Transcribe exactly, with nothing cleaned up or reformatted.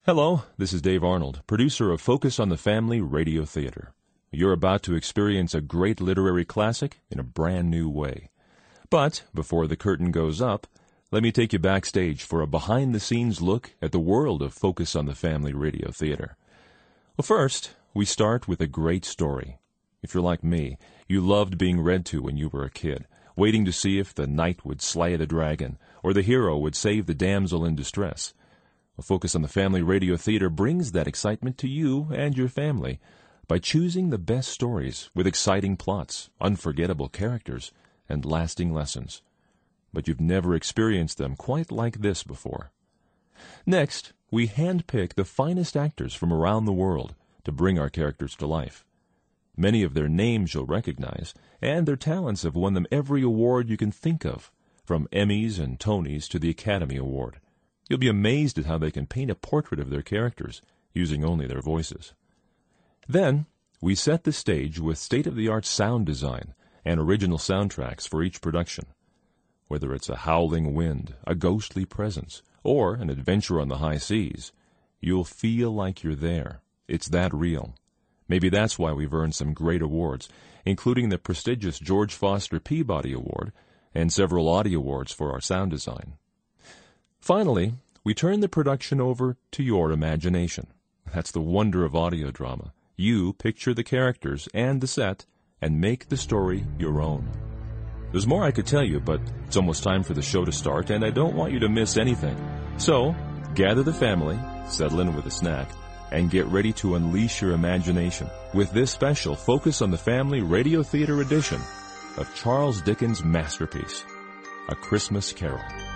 Hello, this is Dave Arnold, producer of Focus on the Family Radio Theater. You're about to experience a great literary classic in a brand new way. But before the curtain goes up, let me take you backstage for a behind-the-scenes look at the world of Focus on the Family Radio Theater. Well, first, we start with a great story. If you're like me, you loved being read to when you were a kid, waiting to see if the knight would slay the dragon or the hero would save the damsel in distress. A Focus on the Family Radio Theater brings that excitement to you and your family by choosing the best stories with exciting plots, unforgettable characters, and lasting lessons. But you've never experienced them quite like this before. Next, we handpick the finest actors from around the world to bring our characters to life. Many of their names you'll recognize, and their talents have won them every award you can think of, from Emmys and Tonys to the Academy Award. You'll be amazed at how they can paint a portrait of their characters using only their voices. Then, we set the stage with state-of-the-art sound design and original soundtracks for each production. Whether it's a howling wind, a ghostly presence, or an adventure on the high seas, you'll feel like you're there. It's that real. Maybe that's why we've earned some great awards, including the prestigious George Foster Peabody Award and several Audie Awards for our sound design. Finally, we turn the production over to your imagination. That's the wonder of audio drama. You picture the characters and the set and make the story your own. There's more I could tell you, but it's almost time for the show to start, and I don't want you to miss anything. So, gather the family, settle in with a snack, and get ready to unleash your imagination with this special Focus on the Family Radio Theater edition of Charles Dickens' masterpiece, A Christmas Carol.